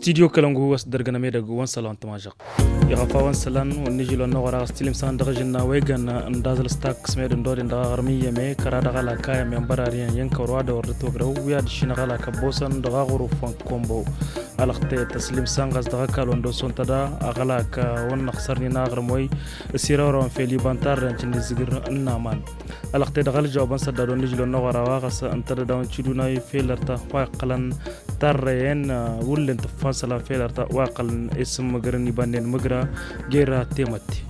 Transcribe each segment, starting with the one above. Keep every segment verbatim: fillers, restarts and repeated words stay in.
studio kalangu was dargana meda wan salon tamajaq yaqa wan salan ونجي لنا ورا استلم سان درجنا ويغن اندازل ستاكس ميد ندور ندا غرميه مي كرادا غلا كايا ممبراريان ينكروا دا ورتو غرو وياد شينا غلا كبوسن دغا غروف كومبو الخت تسليم سان غز دغا كالوندو سونتدا اغلا كا ون خسرني ناغرموي سيرورون في ليبانتار انت زغر النامان الخت دغال جوابن سدادو نجي لنا ورا واغس انت داون تشدونا فيلرتا واقلن ترين ولن تفاصل فيلرتا واقلن اسم مغرني بانين مغرا غير تيمتي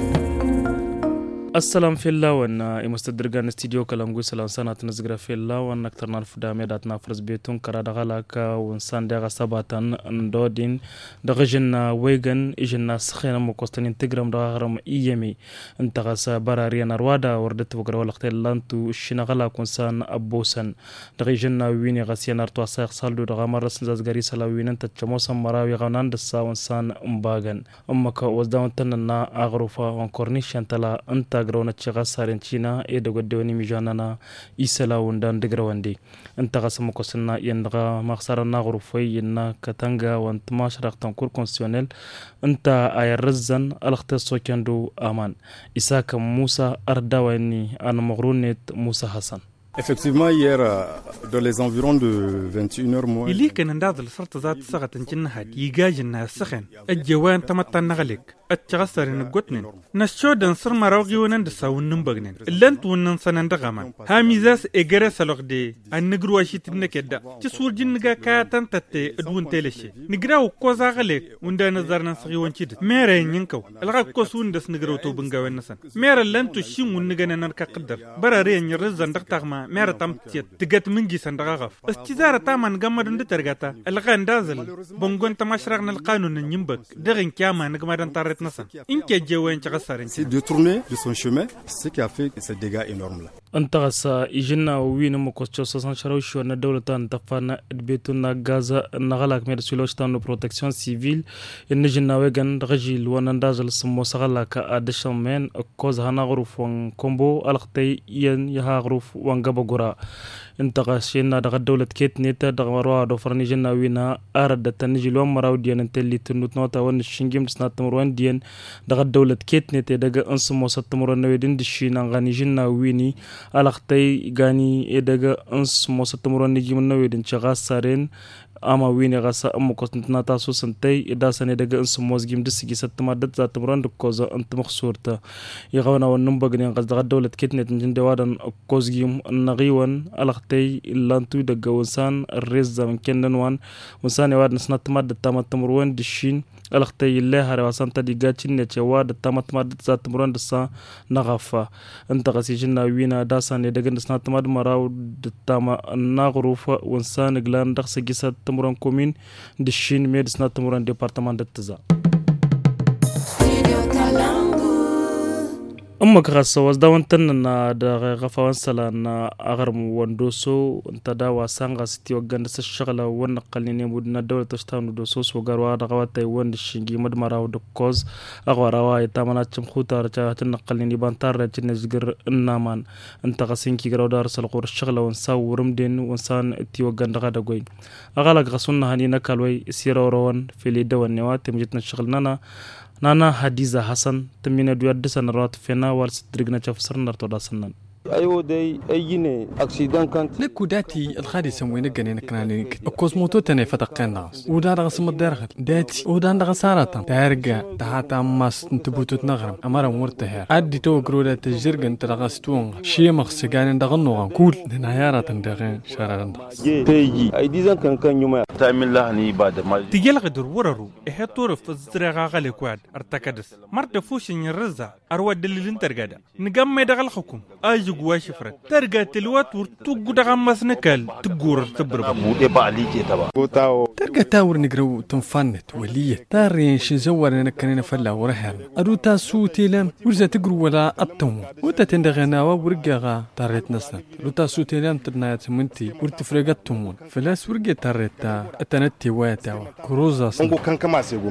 السلام في الله وانا مستدرجان استديو كلامغو سلام سنه نزغرا في الله وانا اكثر نعرف داميدات نافرز بيتون كرادا غلاكا ونسان دغه سباتن اندودين دغجنا ويغن اجنا سخينا مكوستن تيغرام دغرم ايمي انتغس براريا نروادا وردت وغرا وقت لانتو شنغلا كونسان ابوسن دغجنا ويني غسيان ارتو ساق سالدو دغمر سنزغري سلاوين انت تشموسن مراوي غنان دساونسان امباغن امك وزداونتن اغروفا وانكورنيشن تلا انت grona chiga sarenchina e dogo dewni mijanana isala wondan degrawandi anta qasam ko sanna yandga maqsara na gurufay inna katanga wan tmashraq tankur constitutionnel anta ayarzan alkhtaso kandu aman isaka musa ardawani an maghrunet musa hasan. Effectivement, hier, dans les environs de vingt et une heures moins. Il y a un endroit où les gens sont en يجاجنا السخن الجوان تمتن نغلق التغسر نقطن نشود نصر مراوغي ونندساون نمبغنن لنت وننسان ندغمان هاميزاس اجرا سلوغدي ان نغرو واشيت نكدا تسور جنغا كاتن تتي ادون تيلشي نغراو كوزا غلق وندا نظر نسغي ونشيد ميرا ينكو الغا كوسون دس نغرو تو بنغا ونسان ميرا لنتو شين ونغنا نركا قدر براري نرزن دغتاغما ميرا تمتيت تغت منجي سندغاغف استزاره تامان غمدن ترغاتا الغا ندازل بونغون تماشرغنا القانون نيمبك دغن كياما نغمدن تارت نسان انكي جوين تغسرين c'est de tourner de son chemin ce qui a fait ces dégâts énormes là. انتغس يجنا وين مكوستو سان شروشو ان دولتان تفانا بيتنا غازا نغلاك مير سولوشتان بروتكسيون سيفيل ان جنا وغن رجيل ونندازل سمو سغلاك ادشمن كوز هنا غروف كومبو الختي ين يها غروف وانغبغورا انتغشينا دغ دولت كيت نيتا دغ دو فرني جنا وينا ارد تنجيل ومراو ديان انتلي تنوت نوتا ون شينجيم سنات مروان ديان دغ دولت كيت نيتا دغ انسمو ستمرو نويدين دشينا غاني جنا ويني alaqtay gani edaga ans mosatmuro nigi manawedin chagasaren ama wini gasa am kosntna taso santay idasane daga ans mosgim disigi satmadat zatmron koza ant makhsurta yagawna wannum bagni qasda dawlat kitnet jinde wadan kozgim nagiwan alaqtay illantu daga wansan rizam kendan wan wansan wadan snatmadat tamatmron dishin alaqtay illah rawasan tadigachin ne chawad tamatmadat zatmron dasa nagafa anta qasijna wina dasane daga snatmad maraw tama nagrufa wansan glan daqsa gisat تمرن كومين دشين ميدسنا تمرن ديبارتمان دتزا أما كراسة وزداونتن نا دا غفوان سلان أغرم وندوسو انتدا واسانغا ستي وغاندس الشغلة ونقلني مدنا دولة تشتاون دوسوس وغاروا دغواتي وندشينجي مدمراو دكوز أغواروا يتامنا تشمخوتا رجا تنقلني بانتار رجا نزغر النامان انت غسينكي غراو دارس القور الشغلة ونساو ورمدين ونسان اتي وغاندغا دغوي أغالق غسونا هاني نكالوي سيرو روان في ليدوان نوات مجتنا الشغلنا نانا حديثة حسن تمينا دواد سنة رات فينا والسترقنا تفسر نرتو داسنن ايوه داي ايني اكسيدان كانت لكو داتي الخادثه وين كان كنانيك الكوزموتو تاني فتقنا ودا رسم الدرغ داتي ودا دغ سارتا تارجا تاتا ماس نتبوتو تنغرم امر مرتها ادي تو غرودا تجرغ انت رغستون شي مخس كان دغنو كول نهايرا تندغ شاررن تيجي اي ديزان كان كان يوم تعمل الله ني بعد ما تيجل غدر وررو اهتور في الزرغا غلكواد ارتكدس مرت فوشن الرزا اروا دليل ترغدا نغم دغل حكم اي جواش فرد ترجع تلوات ورتوق دغم مسنكل تغور تبرب بودي بالي كي تبا ترجع تاور نغرو تنفنت وليه تارين شي زور نكننا فلا ورهر ادو تاسو تيلم ورزا تغرو ولا ابتم وتتندغنا ورغا تاريت نسن لو تاسو تيلم تنايت منتي ورتفرغتهم فلاس ورغا تاريتا اتنتي واتا كروزا كان كما سيغوم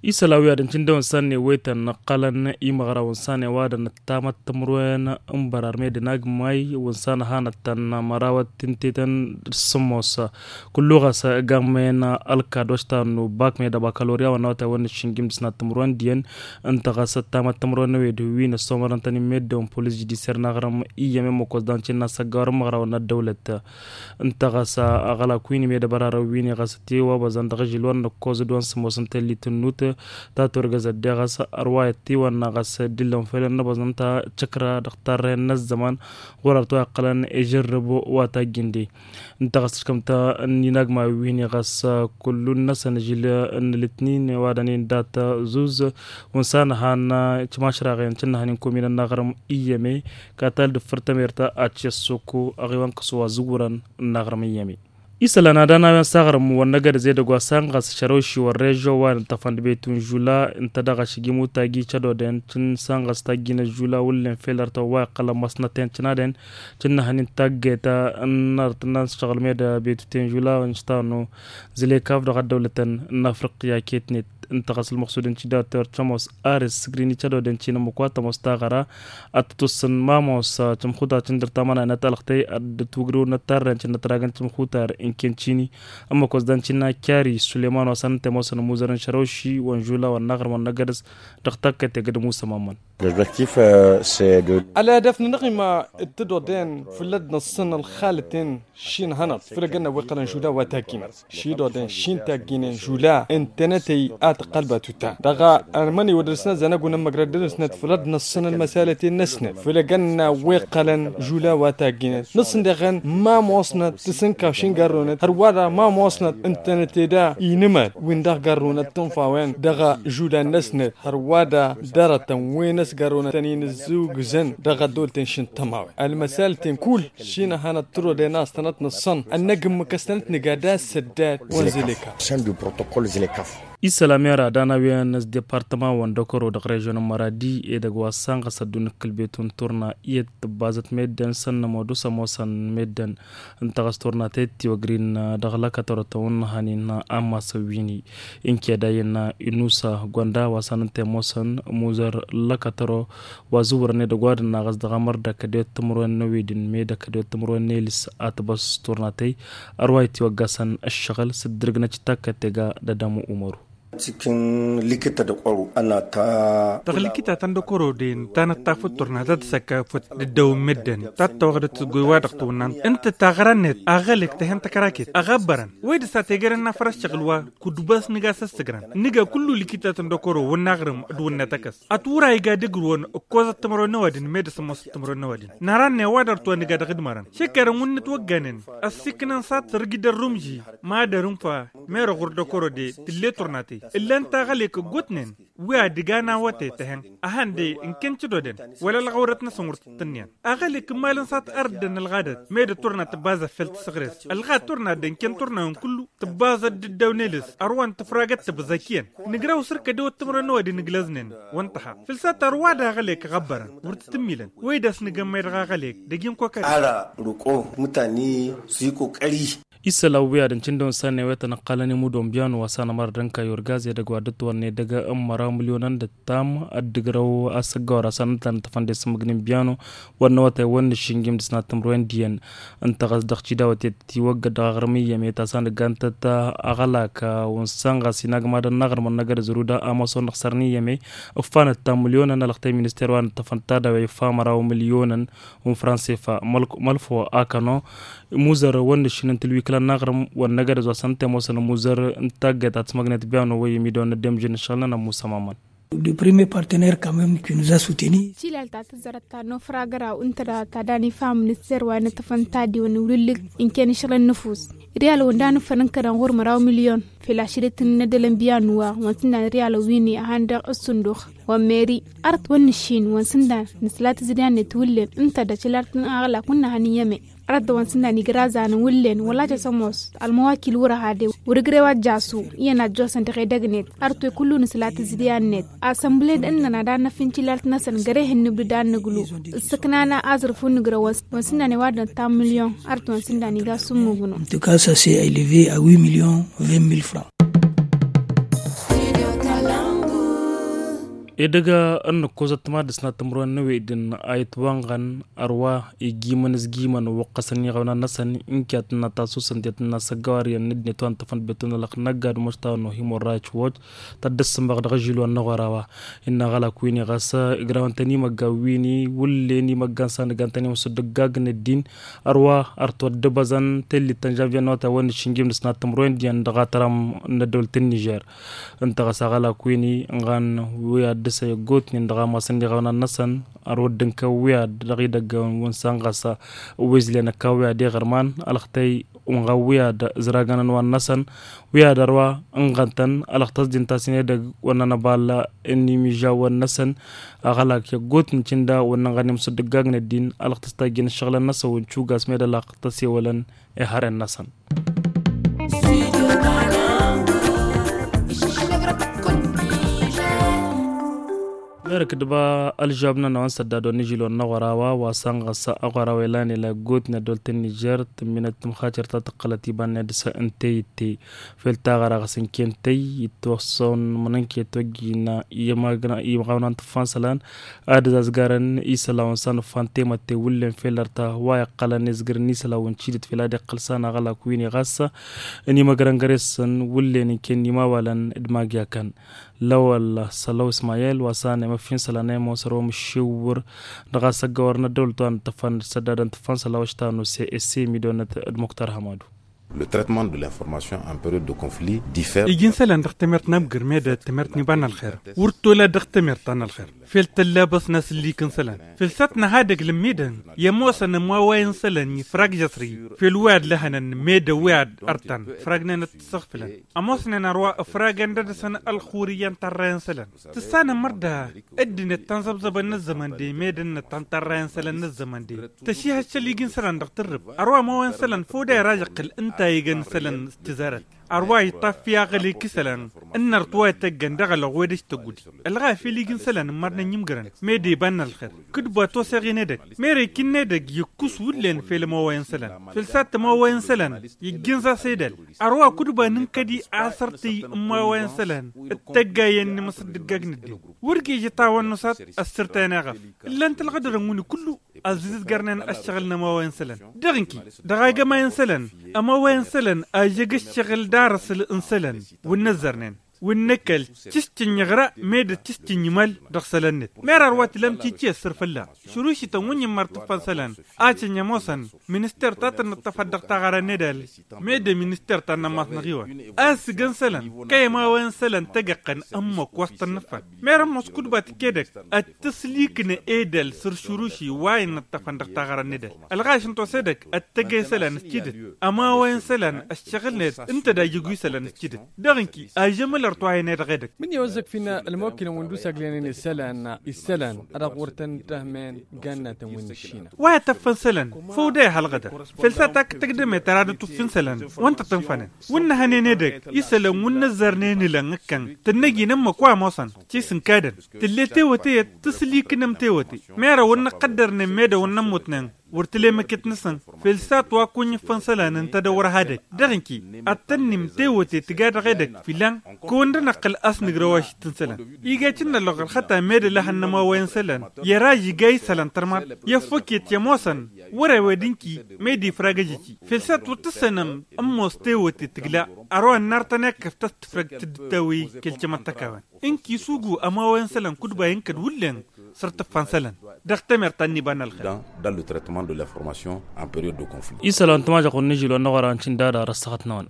isalawiya dan cin dawan sanne wetan na qalan imagara wansane wada na tamat tamruena umbarar me dinag mai wansana hana tan marawat tintitan samosa kullu gasa gamena alka dostanu bak me da bakaloria wana ta wani shingim disna tamruan dien anta gasa tamat tamruena we de wina somaran tani medde on police judiciaire na garam iyame mo ko dan cin na sagar magara wana dawlata anta gasa agala kuini me da barara wini gasa tiwa bazan da gajilwan ko zudwan samosan telitunute ta turgaza dagas arwayati wana gas dilon felan nabazanta chakra daktar nas zaman qorarto aqlan ejrbu wata gindi انت غس كمتا اني نجمع وين غس كل الناس نجيل ان الاثنين وادنين داتا زوز ونسان هانا تماشرا غين تنها نكون من النغرم ايامي كاتل دفرتميرتا اتشسوكو اغيوان كسوا زورا النغرم ايامي isala na dana yan sagar mu wanda ga zai da gwasan gas sharoshi wa rejo wa ta fand betun jula inta daga shigi muta gi chado den tun sangas ta gina jula wullen felar ta wa qala masna ten tinaden tun hanin taggeta annar tan shagal meda betun jula wanstano zile kaf da dawlatan nafriqiya ketnet انت غسل المقصود انت داتر تشموس ارس سكريني تشادو دنتشينا مكواتا مستغرا اتتوسن ماموس تمخوتا تندر تامانا نتالختي اد توغرو نتار انت نتراغن تمخوتار ان كنتشيني اما كوز دنتشينا كاري سليمان وسان تموسن موزرن شروشي وانجولا والنغر والنغرس دختك تقد موسى مامان l'objectif c'est de على هدف نغمة التدودين في لدنا السنة الخالتين شين هنط فرقنا وقلن جولا وتاكين شيدو دين شين تاكين جولا انتنتي ات قلبة توتا دغا ارماني ودرسنا زنا قلنا مقرد درسنا في لدنا السنة المسالتين نسنا فرقنا وقلن جولا وتاكين نصن دغن ما موصنا تسنكا شين قرونا هروادا ما موصنا انتنتي دا ينمر وين دا قرونا تنفاوين دغا جولا نسنا هروادا دارتا وين قارونا تانين الزوج زن دغا دول تنشن تماوي المسال تنكول شينا هانا ترو دي ناس تنتنا الصن النجم مكستنت نقادا سداد وانزليكا sein du protocole Zilekaf. islamiyara dana wiyan nas departement wanda koro da region maradi e daga wasan kasar dun kalbetun turna iya bazat meddan sanna modu samosan meddan intagas turna tetti wa green daga lakatar tawun hanin amma sawini inke da yana inusa gwanda wasan temosan muzar lakataro wazuwar ne da gwadin na gas daga mar da kadet tumruwan nawidin me da kadet tumruwan nelis atbas turna tai arwaiti wa gasan ashghal sidirgna citakatega da damu umaru cikin likita da kwaro ana ta daga likita tan da koro din tana ta futurna ta saka fut da daw medden ta tawga da goywa da tunan anta ta garanet agalik ta hanta karaket agabaran wai da sa ta garan na faras shagalwa kudubas niga sasgran niga kullu likita tan da koro wannan garam duwanna takas atura iga digruwan ko za tamaro nawadin me da samos tamaro nawadin naran ne wadar to niga da gidmaran shekaran wunni to ganen asiknan sa targidar rumji ma da rumfa me rogor da koro de tille turnati illan ta gale ka gutnen wa digana wate tahen ahande in kenci doden wala lagawrat na sungurt tanyan agale kamalan sat ardan algadat me da turna tabaza felt sagres alga turna den ken turna kullu tabaza dawnelis arwan tafragat tabazakiyan nigraw sirka do tamrano wadi niglaznen wantaha filsat arwa da gale ka gabaran wurt timilan wai das ni gamai da gale da gim ko kai ara ruko mutane su yi kokari isalawiya dan cin don sanne wata na qalani mudon biyan wasa na mardan ka yorgaze daga wadatu wanne daga amara milyonan da tam addigraw asagawara sanatan tafande smagnin biyano wanna wata wanne shingim disna tamroen diyan anta qasdaqci dawati ti wagga dagarmiya meta san ganta ta agalaka wansanga sinagma da nagar man nagar zuruda amason xarni yame ufana ta milyonan alaqtay minister wan tafanta da way famara milyonan um francefa malfo akano muzar wanne shinan tilwi kala nagram wan nagar zo sante mosan muzar tagat at magnet biano way mi don dem jin inshallah na musa maman le premier partenaire quand même qui nous a soutenu silal ta zarata no fragara untra ta dani fam minister wa na tafanta di wani wulik in ken shirin nufus real wanda na fanan karan hor maraw million fila shiritin na dalan biyanuwa wansina real wini a handa usunduk wa mary art wani shin wansina nislat zidan ne tulle inta da cilartin agala kunna hani yame art wansina ni graza na wullen wala ta samos almawakil wura hade wurgrewa jasu yana josan ta dagnet art kullu nislat zidan net assembly din na da na fincilart na san gare hin nubdu dan nugulu saknana azrfun nugrawas wansina ne wadan ta million art wansina ni ga sumuguno en tout cas ça s'est élevé à huit millions vingt mille francs. إدعى أن كوزت ما دسنا تمرون نويدن آيت وانغان أروا إجيمن زجيمن وقصني غونا نسن إنكات نتاسوس أنت نسجاري ندني توان تفن بتون لك نجار مستوى هيمو رايتش ووت تدسم بعد رجل والنغراوا إن غلا كويني غسا إجراون تاني مجاويني ولني مجانسان جانتاني مصدقاق الدين أروا أرتو دبزن تلي تنجابيا نوتا وين شنجيم دسنا تمرون ديان دغاترام ندول النيجر أنت غسا غلا كويني غان ويا dasa ya got ni daga masan di gawana nasan arwadin kawiya dagi daga wansan gasa wezle na kawiya di garman alakhtay unga wiya da ziraganan wan nasan wiya darwa angantan alaktas din tasine dag wanana bala inni mija wan nasan agalak ya got ni cinda wannan ganim sudgag na din alaktas ta gin shaglan nasa wan chugas me da alaktas walan e haren nasan ذلك دبا الجابنا نوان سدادو نجيلو نغراوا واسان غسا أغراوا لاني لا قوت ندولت النيجر تمينة تمخاتر تتقلتي بان ندسا انتي تي فلتا غسن كنتي يتوصون مننك يتوجينا يماغنا يمغاونا تفانسلان آدز ازغارن إيسالا وانسان فانتي ماتي ولن فيلرتا وايا قالا نزغر نيسالا وانشيدت فيلادي قلسانا غالا كويني غاسا اني مغران غريسن ولن كن يماوالا ادماغيا كان لوال سلو اسماعيل وسان مفين سلانه موسرو مشور دغا سغورنا دولتان تفان سدادن تفان سلاوشتانو سي اس سي ميدونت المختار حمادو. Le traitement de l'information en période de conflit diffère. يجين سلان دختمرت نبغر ميدا تمرتني بان الخير ورتولا دختمرت انا الخير فلت اللابس ناس اللي كن سلان فلساتنا هادق لميدن يموسن ما وين سلان يفرق جسري في الواد لهنا ميدا واد ارتن فرقنا نتصفلن اموسنا نروا افراق ندسن الخوريان ترين سلان تسانا مردا ادنا تنزبزب الزمن دي ميدن تنترين سلان الزمن دي تشيها الشلي يجين سلان دخترب اروا ما وين سلان فودا راجق انت يجن سلان استزارت أرواي طافيا غلي كسلان إن رتواي تجن دغلا ويدش تجودي الغا في ليجن سلان مرنا نيمجرن ميدي بان الخير كدبا توسعي ندك ميري كن ندك يكوس ولين في الموين سلان في السات موين سلان يجنزا سيدل أروا كدبا ننكدي أثرتي موين سلان التجاين مصدق جندي ورجي جتاون نصات السرتين غف إلا أنت القدر منو كله عزيز قرنن أشتغلنا موين سلان دغنكي دغاية ما ينسلن أما وين سلن أجيك الشغل دارس الإنسلن والنزرنين والنكل تستن يغرا ميد تستن يمال دخسلنت مير روات لم تيجي الصرف الله شروشي توني مرتفع سلن آتن يموسن منستر تاتن التفدق تغرا ندل ميد منستر تانا ماثنغيوة آس جنسلن كي ما وين سلن تجقن أمك وسط النفق مير مسكود بات كيدك التسليكن إيدل سر شروشي واين التفدق تغرا ندل الغاش انتو سيدك التجي سلن استيدت أما وين سلن الشغل انت دا يجوي سلن استيدت دغنكي أجمل من يوزك فينا الموكل وندوس أجلين السلان السلان أرق ورتن تهمين جنة ونشينا واتفن سلان فودي هالغدا فلساتك تقدم تراد تفن سلان وانت تنفن ونهني ندك يسلم ونزرنين لنكن تنجي نم كوا موسن تيسن كادن تلتي وتي تسليك نم تيوتي ميرا ونقدر نميدا ونموتنن ورتلي مكت نسن فلسات واكوني فنسلان انت دور هادك دغنكي اتنم تيوتي تقاد غيدك فيلان كون نقل اسن غرواش تنسلان يجاتنا لغر خطا ميد لهن ما وين سلان يراجي جاي سلان ترمات يفكيت يموسن ورا ودينكي ميدي فراجيكي فلسات وتسنم اموس تيوتي تقلا ارو النارتنك فتفرق تدتوي كلمه تكاون انكي سوغو اما وين سلان كدبا ينكد ولن صرت فنسلان دختمر تاني بان الخير dans le traitement de l'information en période de conflit. إسلام تماجا قنيجي لو نغران تندارا رستغتنون.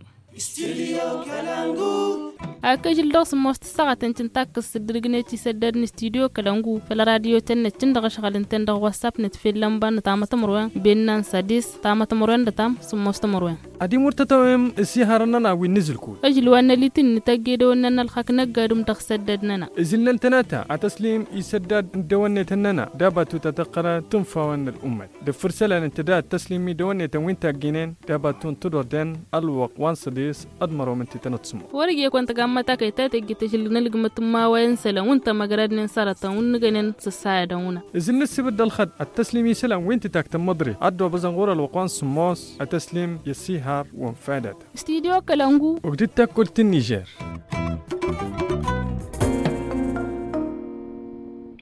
أكجل دوس موست ساعة تنتاكس درجنتي سدرن استوديو كلامو في الراديو تن تندغ شغال تندغ واتساب نتفيلم بان تامة مروان بيننا سادس تامة مروان دتام سموست مروان أدي مرتتوهم السيهارنا ونزل كول أجل وانا لتن نتجدو أننا الحق نقدم تخسددنا زلنا تناتا عتسليم يسدد دوانة تننا دابتو تتقرا تنفاون الأمة دفرسلا انتداد تسليمي دوانة وين تاجينين دابتو تدردن الوق وان سادس أدمرو من تتنتصمو ورجع كنت متى كيتات جتشل نلقى متما وين سلام وانت ما قررنا نصارت ونجنن تساعد ونا إذا النسبة الخد التسليم سلام وانت تاكت مدري عدوا بزنغور الوقان سموس التسليم يسيهار وانفادت استديو كلامو وقدت تاكل النيجر